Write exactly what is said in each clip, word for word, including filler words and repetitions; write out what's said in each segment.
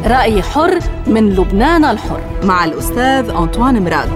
رأي حر من لبنان الحر مع الأستاذ أنطوان مراد.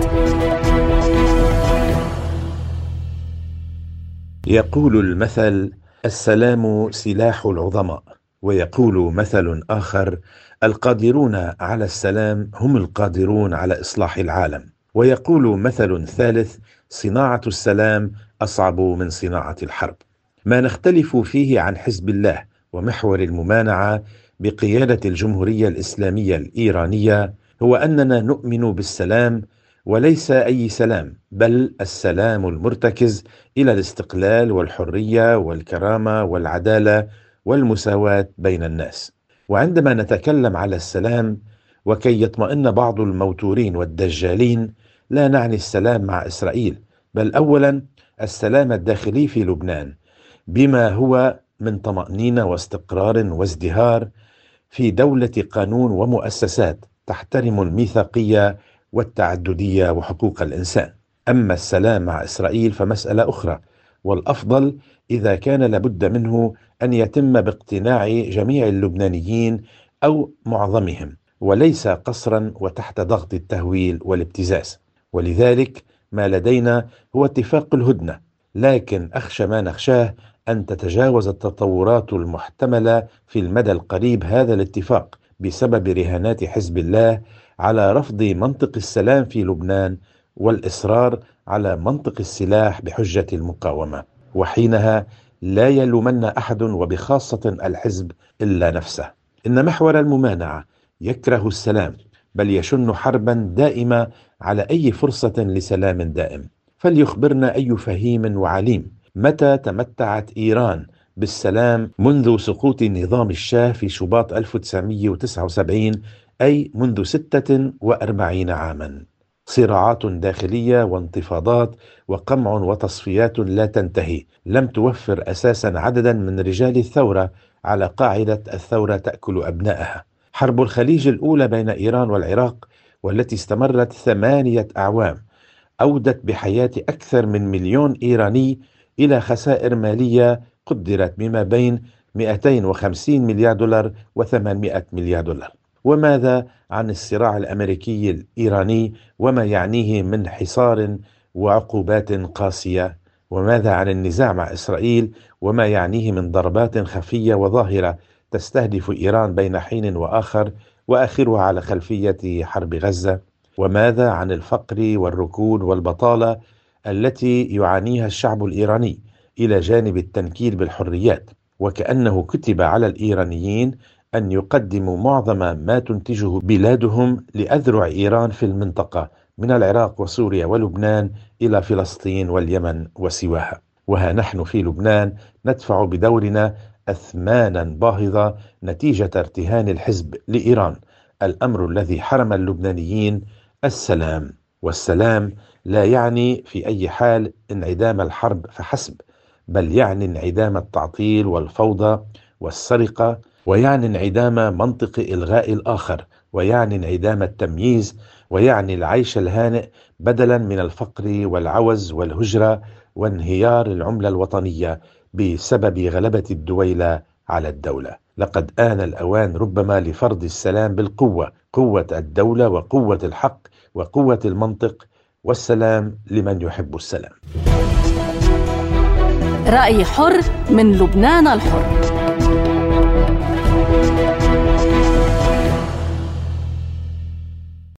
يقول المثل: السلام سلاح العظماء. ويقول مثل آخر: القادرون على السلام هم القادرون على إصلاح العالم. ويقول مثل ثالث: صناعة السلام أصعب من صناعة الحرب. ما نختلف فيه عن حزب الله ومحور الممانعة بقيادة الجمهورية الإسلامية الإيرانية هو أننا نؤمن بالسلام، وليس أي سلام، بل السلام المرتكز إلى الاستقلال والحرية والكرامة والعدالة والمساواة بين الناس. وعندما نتكلم على السلام، وكي يطمئن بعض الموتورين والدجالين، لا نعني السلام مع إسرائيل، بل أولا السلام الداخلي في لبنان، بما هو من طمأنينة واستقرار وازدهار في دولة قانون ومؤسسات تحترم الميثاقية والتعددية وحقوق الإنسان. أما السلام مع إسرائيل فمسألة أخرى، والأفضل إذا كان لابد منه أن يتم باقتناع جميع اللبنانيين أو معظمهم، وليس قصرا وتحت ضغط التهويل والابتزاز. ولذلك ما لدينا هو اتفاق الهدنة، لكن أخشى ما نخشاه أن تتجاوز التطورات المحتملة في المدى القريب هذا الاتفاق بسبب رهانات حزب الله على رفض منطق السلام في لبنان والإصرار على منطق السلاح بحجة المقاومة، وحينها لا يلومن أحد وبخاصة الحزب إلا نفسه. إن محور الممانعة يكره السلام، بل يشن حربا دائمة على أي فرصة لسلام دائم. فليخبرنا أي فهيم وعليم متى تمتعت إيران بالسلام منذ سقوط نظام الشاه في شباط ألف وتسعمئة وتسعة وسبعين، أي منذ ستة وأربعين عاما. صراعات داخلية وانتفاضات وقمع وتصفيات لا تنتهي لم توفر أساسا عددا من رجال الثورة على قاعدة الثورة تأكل أبنائها. حرب الخليج الأولى بين إيران والعراق، والتي استمرت ثمانية أعوام، أودت بحياة أكثر من مليون إيراني إلى خسائر مالية قدرت بما بين مئتين وخمسين مليار دولار وثمانمئة مليار دولار. وماذا عن الصراع الأمريكي الإيراني وما يعنيه من حصار وعقوبات قاسية؟ وماذا عن النزاع مع إسرائيل وما يعنيه من ضربات خفية وظاهرة تستهدف إيران بين حين وآخر، وآخرها على خلفية حرب غزة؟ وماذا عن الفقر والركود والبطالة التي يعانيها الشعب الإيراني إلى جانب التنكيل بالحريات؟ وكأنه كتب على الإيرانيين أن يقدموا معظم ما تنتجه بلادهم لأذرع إيران في المنطقة، من العراق وسوريا ولبنان إلى فلسطين واليمن وسواها. وها نحن في لبنان ندفع بدورنا أثمانا باهظة نتيجة ارتهان الحزب لإيران، الأمر الذي حرم اللبنانيين السلام. والسلام لا يعني في أي حال انعدام الحرب فحسب، بل يعني انعدام التعطيل والفوضى والسرقة، ويعني انعدام منطق إلغاء الآخر، ويعني انعدام التمييز، ويعني العيش الهانئ بدلا من الفقر والعوز والهجرة وانهيار العملة الوطنية بسبب غلبة الدويلة على الدولة. لقد آن الأوان ربما لفرض السلام بالقوة، قوة الدولة وقوة الحق وقوة المنطق، والسلام لمن يحب السلام. رأي حر من لبنان الحر.